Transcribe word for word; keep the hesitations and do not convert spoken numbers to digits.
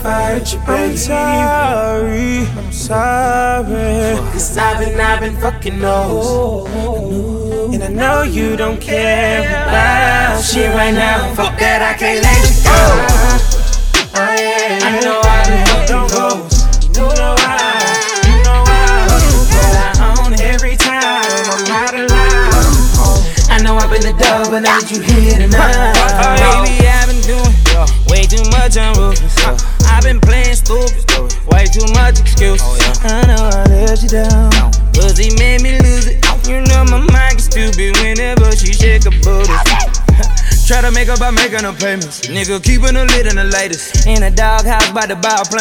if I hurt you, baby. I'm sorry, I'm sorry. Cause I've been, I've been fucking those. And I know you don't care about shit right now. Fuck that, I can't let you go. I, I know I've been fucking those. You know I, you know I, but I own every time I'm out of line. I know I've been the dog, but now that you here tonight. Baby, I've been doing way too much on ruthless. I've been playing stupid, way too much excuse. I know I let you down, cause he made me lose it. You know my mind gets stupid whenever she shake her booty. Try to make up by making her payments. Nigga keeping the lid in the latest. In a doghouse by the bar playing.